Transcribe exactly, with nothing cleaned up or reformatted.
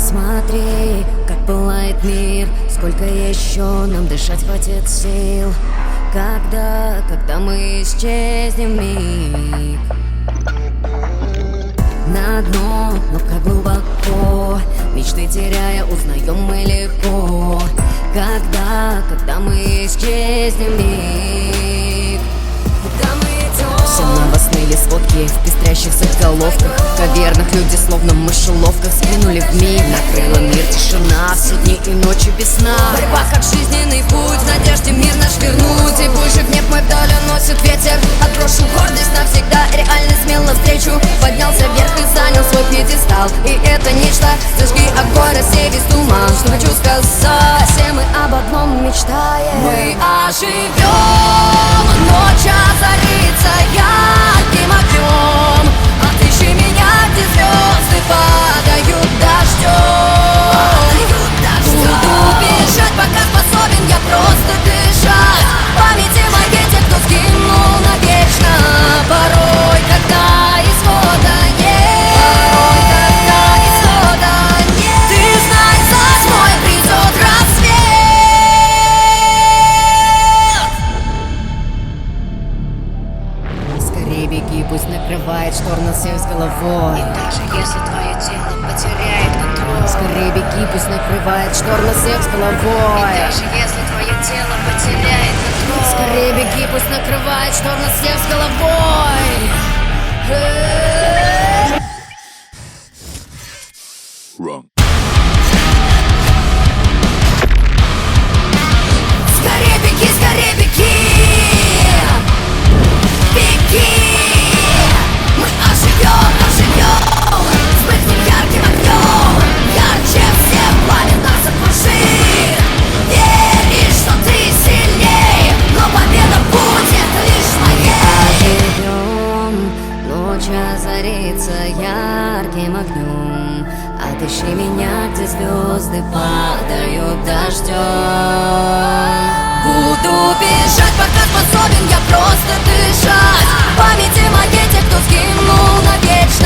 Смотри, как пылает мир, сколько еще нам дышать хватит сил. Когда, когда мы исчезнем вмиг. На дно, но как глубоко, мечты теряя, узнаем мы легко. Когда, когда мы исчезнем вмиг. Куда мы идем? Все новостные сводки в пестрящих заголовках, каверных люди словно в мышеловках скинули в миг. Накрыла мир тишина, все дни и ночи без сна. Борьба как жизненный путь, в надежде мир наш вернуть. И выжив неб мой вдаль носит ветер. Отброшу гордость навсегда, реальность смел навстречу. Поднялся вверх и занял свой пьедестал. И это нечто, зажги огонь, рассей весь туман. Что хочу сказать, все мы об одном мечтаем. Мы оживем, ночь озарится ярким огнем. Отыщи меня, где звезды падают дождем. Буду бежать, пока способен я просто дышать. В памяти моей те, кто сгинул навечно. Порой, когда исхода нет. Порой, когда исхода нет. Ты знай, за мой придет рассвет. Скорее беги, пусть накрывает штор на всех с головой. И даже если твое тело потеряет контроль, скорее беги, пусть накрывает штор на всех с головой. и даже если твое тело потеряет контроль, скорее беги, пусть накрывает штор на всех с головой. Wrong. Скорее беги, скорее беги. Беги. Мы оживем, оживем. Вспыхнем ярким огнем. Ярче всех пламя нас окружит. Веришь, что ты сильней, но победа будет лишь моей. Оживем, ночь озарится ярким огнем. Отыщи меня, где звезды падают дождем. Буду бежать, пока способен я просто дышать. В памяти моей те, кто сгинул навечно.